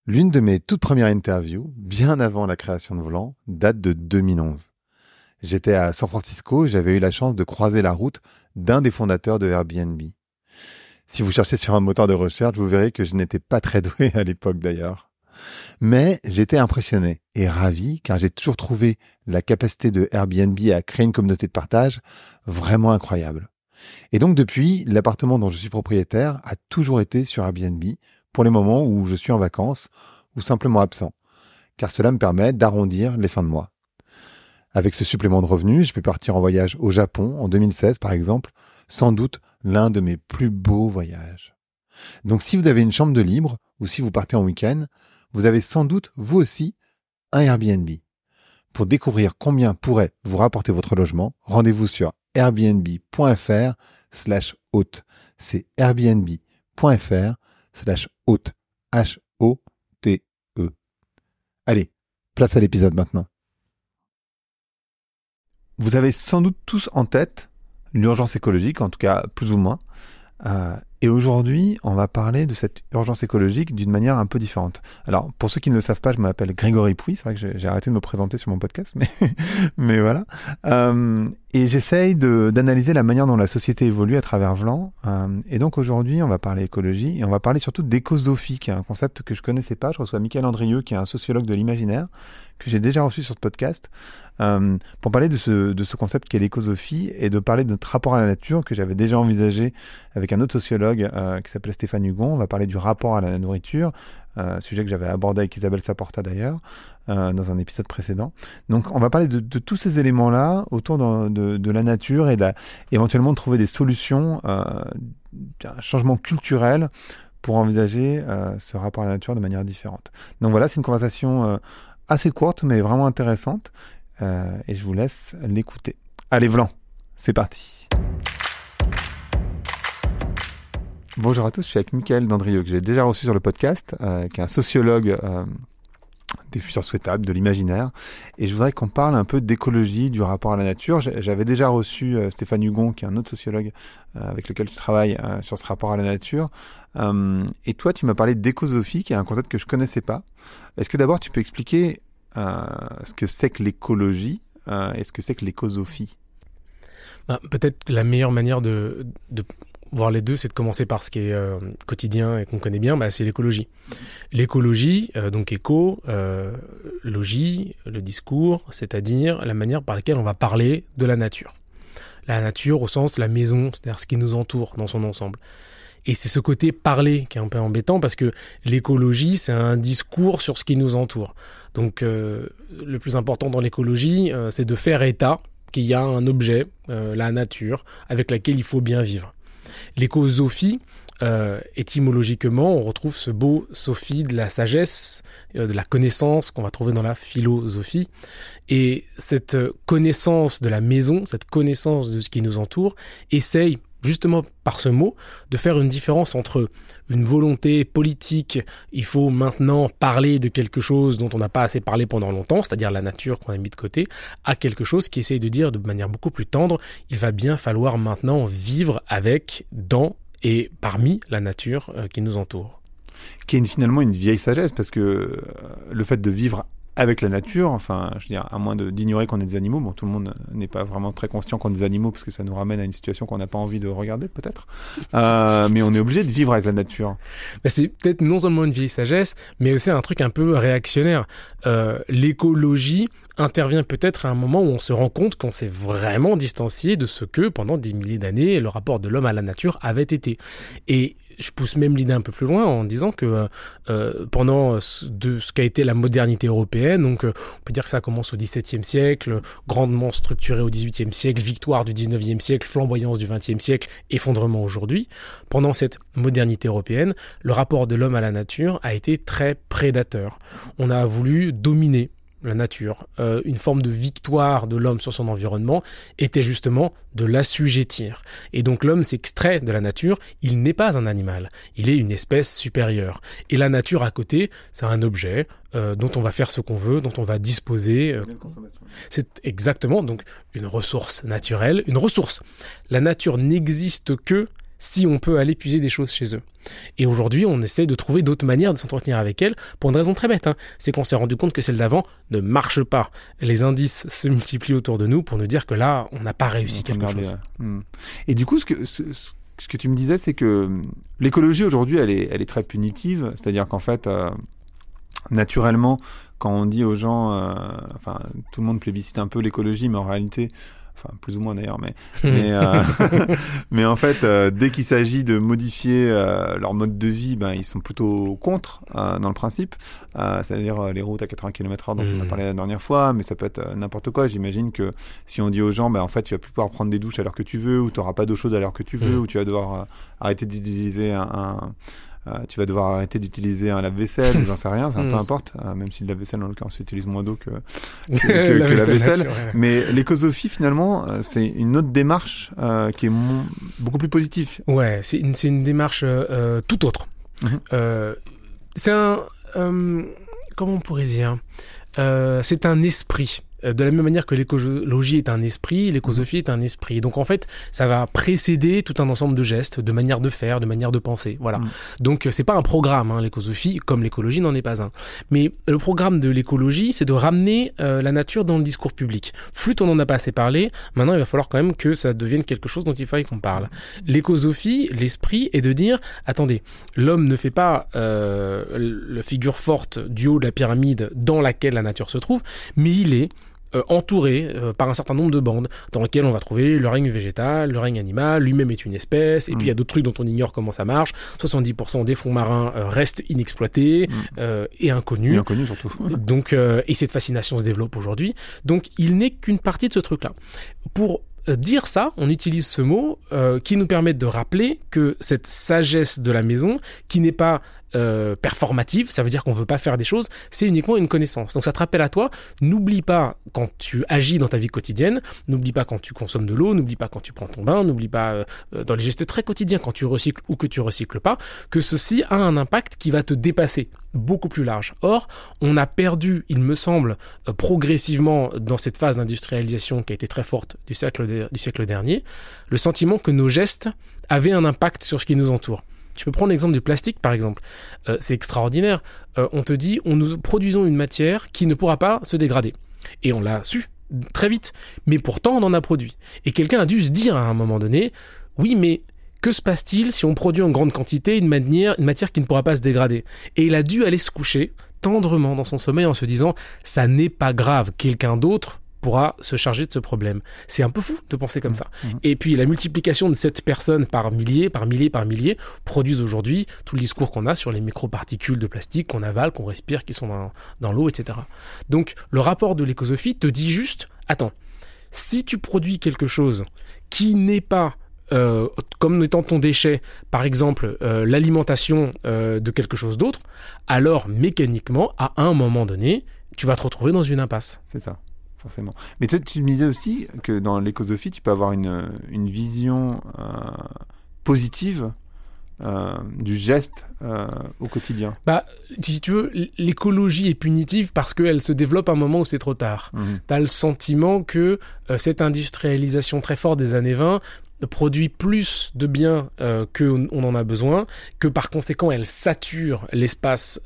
L'une de mes toutes premières interviews, bien avant la création de Vlan, date de 2011. J'étais à San Francisco et j'avais eu la chance de croiser la route d'un des fondateurs de Airbnb. Si vous cherchez sur un moteur de recherche, vous verrez que je n'étais pas très doué à l'époque d'ailleurs. Mais j'étais impressionné et ravi car j'ai toujours trouvé la capacité de Airbnb à créer une communauté de partage vraiment incroyable. Et donc depuis, l'appartement dont je suis propriétaire a toujours été sur Airbnb pour les moments où je suis en vacances ou simplement absent, car cela me permet d'arrondir les fins de mois. Avec ce supplément de revenus, je peux partir en voyage au Japon en 2016 par exemple, sans doute l'un de mes plus beaux voyages. Donc si vous avez une chambre de libre ou si vous partez en week-end, vous avez sans doute vous aussi un Airbnb. Pour découvrir combien pourrait vous rapporter votre logement, rendez-vous sur airbnb.fr/hôte. C'est airbnb.fr/hôte. H-O-T-E. Allez, place à l'épisode maintenant. Vous avez sans doute tous en tête l'urgence écologique, en tout cas plus ou moins. Et aujourd'hui, on va parler de cette urgence écologique d'une manière un peu différente. Alors, pour ceux qui ne le savent pas, je m'appelle Grégory Pouy. C'est vrai que j'ai arrêté de me présenter sur mon podcast, mais voilà. Et j'essaye d'analyser la manière dont la société évolue à travers Vlan. Et donc aujourd'hui, on va parler écologie et on va parler surtout d'écosophie, qui est un concept que je connaissais pas. Je reçois Mickaël Andrieux, qui est un sociologue de l'imaginaire, que j'ai déjà reçu sur ce podcast, pour parler de ce concept qu'est l'écosophie et de parler de notre rapport à la nature que j'avais déjà envisagé avec un autre sociologue qui s'appelle Stéphane Hugon. On va parler du rapport à la nourriture, sujet que j'avais abordé avec Isabelle Saporta d'ailleurs, dans un épisode précédent. Donc on va parler de tous ces éléments-là autour de la nature et éventuellement de trouver des solutions, un changement culturel pour envisager ce rapport à la nature de manière différente. Donc voilà, c'est une conversation assez courte mais vraiment intéressante et je vous laisse l'écouter. Allez Vlan, c'est parti. Bonjour à tous, je suis avec Mickaël Andrieux que j'ai déjà reçu sur le podcast, qui est un sociologue des futurs souhaitables, de l'imaginaire, et je voudrais qu'on parle un peu d'écologie, du rapport à la nature. J'avais déjà reçu Stéphane Hugon, qui est un autre sociologue avec lequel je travaille sur ce rapport à la nature, et toi tu m'as parlé d'écosophie, qui est un concept que je connaissais pas. Est-ce que d'abord tu peux expliquer ce que c'est que l'écologie et ce que c'est que l'écosophie? Peut-être la meilleure manière de voir les deux, c'est de commencer par ce qui est quotidien et qu'on connaît bien, c'est l'écologie. L'écologie, donc éco, logie, le discours, c'est-à-dire la manière par laquelle on va parler de la nature. La nature au sens la maison, c'est-à-dire ce qui nous entoure dans son ensemble. Et c'est ce côté parler qui est un peu embêtant parce que l'écologie, c'est un discours sur ce qui nous entoure. Donc le plus important dans l'écologie, c'est de faire état qu'il y a un objet, la nature, avec laquelle il faut bien vivre. L'écosophie, étymologiquement, on retrouve ce beau sophie de la sagesse, de la connaissance qu'on va trouver dans la philosophie. Et cette connaissance de la maison, cette connaissance de ce qui nous entoure, essaye, justement par ce mot, de faire une différence entre une volonté politique, il faut maintenant parler de quelque chose dont on n'a pas assez parlé pendant longtemps, c'est-à-dire la nature qu'on a mis de côté, à quelque chose qui essaye de dire de manière beaucoup plus tendre, il va bien falloir maintenant vivre avec, dans et parmi la nature qui nous entoure. Qui est finalement une vieille sagesse, parce que le fait de vivre avec la nature, enfin, je veux dire, à moins d'ignorer qu'on est des animaux, bon, tout le monde n'est pas vraiment très conscient qu'on est des animaux, parce que ça nous ramène à une situation qu'on n'a pas envie de regarder, peut-être. Mais on est obligé de vivre avec la nature. C'est peut-être non seulement une vieille sagesse, mais aussi un truc un peu réactionnaire. L'écologie intervient peut-être à un moment où on se rend compte qu'on s'est vraiment distancié de ce que, pendant des milliers d'années, le rapport de l'homme à la nature avait été. Et je pousse même l'idée un peu plus loin en disant que pendant ce qu'a été la modernité européenne, donc on peut dire que ça commence au XVIIe siècle, grandement structuré au XVIIIe siècle, victoire du XIXe siècle, flamboyance du XXe siècle, effondrement aujourd'hui. Pendant cette modernité européenne, le rapport de l'homme à la nature a été très prédateur. On a voulu dominer la nature. Une forme de victoire de l'homme sur son environnement était justement de l'assujettir. Et donc l'homme s'extrait de la nature, il n'est pas un animal, il est une espèce supérieure. Et la nature à côté, c'est un objet dont on va faire ce qu'on veut, dont on va disposer. C'est exactement donc une ressource naturelle, une ressource. La nature n'existe que si on peut aller puiser des choses chez eux. Et aujourd'hui, on essaie de trouver d'autres manières de s'entretenir avec elles pour une raison très bête. C'est qu'on s'est rendu compte que celle d'avant ne marche pas. Les indices se multiplient autour de nous pour nous dire que là, on n'a pas réussi quelque chose. Et du coup, ce que tu me disais, c'est que l'écologie aujourd'hui, elle est très punitive. C'est-à-dire qu'en fait, naturellement, quand on dit aux gens, tout le monde plébiscite un peu l'écologie, mais en réalité, plus ou moins d'ailleurs, mais en fait, dès qu'il s'agit de modifier leur mode de vie, ils sont plutôt contre dans le principe. C'est-à-dire les routes à 80 km/h dont on a parlé la dernière fois, mais ça peut être n'importe quoi. J'imagine que si on dit aux gens, en fait, tu vas plus pouvoir prendre des douches à l'heure que tu veux, ou tu n'auras pas d'eau chaude à l'heure que tu veux, ou tu vas devoir arrêter d'utiliser tu vas devoir arrêter d'utiliser un lave-vaisselle ou j'en sais rien, peu importe, même si le lave-vaisselle en l'occurrence utilise moins d'eau que la vaisselle. Mais l'écosophie finalement, c'est une autre démarche qui est beaucoup plus positive. Ouais, c'est une démarche tout autre. C'est comment on pourrait dire, c'est un esprit. De la même manière que l'écologie est un esprit, l'écosophie est un esprit. Donc en fait, ça va précéder tout un ensemble de gestes, de manières de faire, de manières de penser. Voilà. Donc c'est pas un programme, l'écosophie, comme l'écologie n'en est pas un. Mais le programme de l'écologie, c'est de ramener la nature dans le discours public. Flûte, on en a pas assez parlé. Maintenant, il va falloir quand même que ça devienne quelque chose dont il faille qu'on parle. L'écosophie, l'esprit, est de dire, attendez, l'homme ne fait pas la figure forte du haut de la pyramide dans laquelle la nature se trouve, mais il est entouré par un certain nombre de bandes dans lesquelles on va trouver le règne végétal, le règne animal, lui-même est une espèce, et puis il y a d'autres trucs dont on ignore comment ça marche. 70% des fonds marins restent inexploités et inconnus. Et inconnus surtout. Donc, et cette fascination se développe aujourd'hui. Donc il n'est qu'une partie de ce truc-là. Pour dire ça, on utilise ce mot qui nous permet de rappeler que cette sagesse de la maison, qui n'est pas performative, ça veut dire qu'on veut pas faire des choses, c'est uniquement une connaissance. Donc ça te rappelle à toi, n'oublie pas quand tu agis dans ta vie quotidienne, n'oublie pas quand tu consommes de l'eau, n'oublie pas quand tu prends ton bain, n'oublie pas dans les gestes très quotidiens quand tu recycles ou que tu recycles pas, que ceci a un impact qui va te dépasser, beaucoup plus large. Or, on a perdu, il me semble, progressivement dans cette phase d'industrialisation qui a été très forte du siècle dernier, le sentiment que nos gestes avaient un impact sur ce qui nous entoure. Tu peux prendre l'exemple du plastique, par exemple. C'est extraordinaire. On te dit, nous produisons une matière qui ne pourra pas se dégrader. Et on l'a su très vite. Mais pourtant, on en a produit. Et quelqu'un a dû se dire à un moment donné, oui, mais que se passe-t-il si on produit en grande quantité une matière qui ne pourra pas se dégrader ? Et il a dû aller se coucher tendrement dans son sommeil en se disant, ça n'est pas grave, quelqu'un d'autre pourra se charger de ce problème. C'est un peu fou de penser comme ça. Et puis la multiplication de cette personne par milliers, produisent aujourd'hui tout le discours qu'on a sur les microparticules de plastique qu'on avale, qu'on respire, qui sont dans l'eau, etc. Donc le rapport de l'écosophie te dit juste, attends, si tu produis quelque chose qui n'est pas comme étant ton déchet, par exemple l'alimentation de quelque chose d'autre, alors mécaniquement, à un moment donné, tu vas te retrouver dans une impasse. C'est ça. Forcément. Mais tu me disais aussi que dans l'écosophie, tu peux avoir une vision positive du geste au quotidien. Si tu veux, l'écologie est punitive parce qu'elle se développe à un moment où c'est trop tard. Tu as le sentiment que cette industrialisation très forte des années 20 produit plus de biens qu'on en a besoin, que par conséquent elle sature l'espace